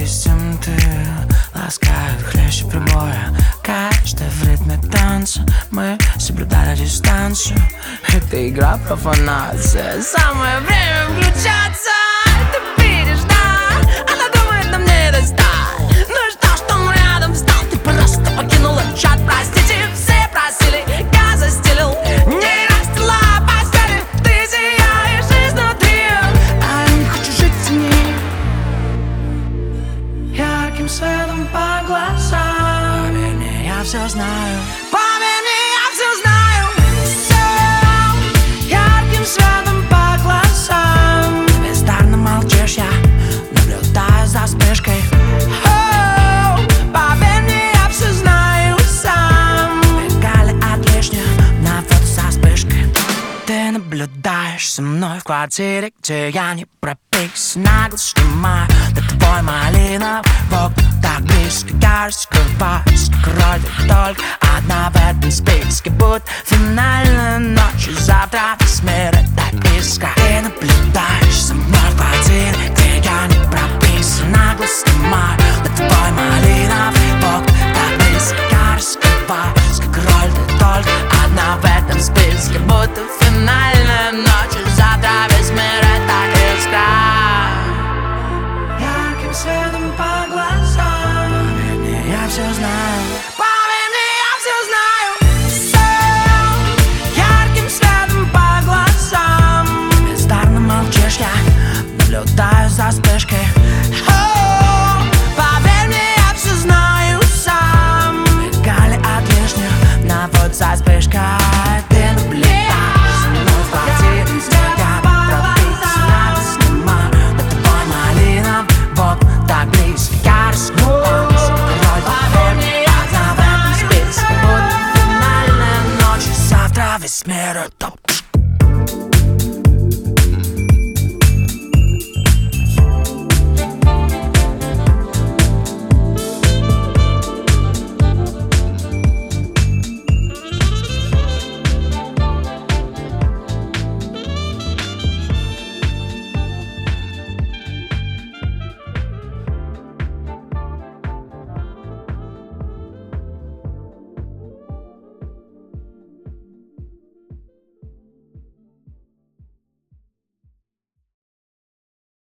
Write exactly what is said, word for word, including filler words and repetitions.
Допустим, ты ласкают хлеще прибоя. Каждый в ритме танца. Мы соблюдали дистанцию. Это игра профанация. Самое время включаться. Ты видишь, да? Она думает, нам не достать. Ну и что, что он рядом встал? Ты просто покинула чат, простите. Все просили, я застелил. Не расстила постели. Ты сияешь изнутри, а я не хочу жить в тени. Ярким светом по глазам. Поверь мне, я все знаю. Поверь мне, я все знаю. Все ярким светом по глазам. Ты бездарно молчишь, я наблюдаю за вспышкой. О, поверь мне, я все знаю сам. Мигали от лишнего на фото со вспышкой. Ты наблюдаешь за мной в квартире, где я не пропикся. Нагло снимаю на твой малинов бок. Так близко, я раскрываюсь, как вроде только одна в этом списке. Будь финальная ночь.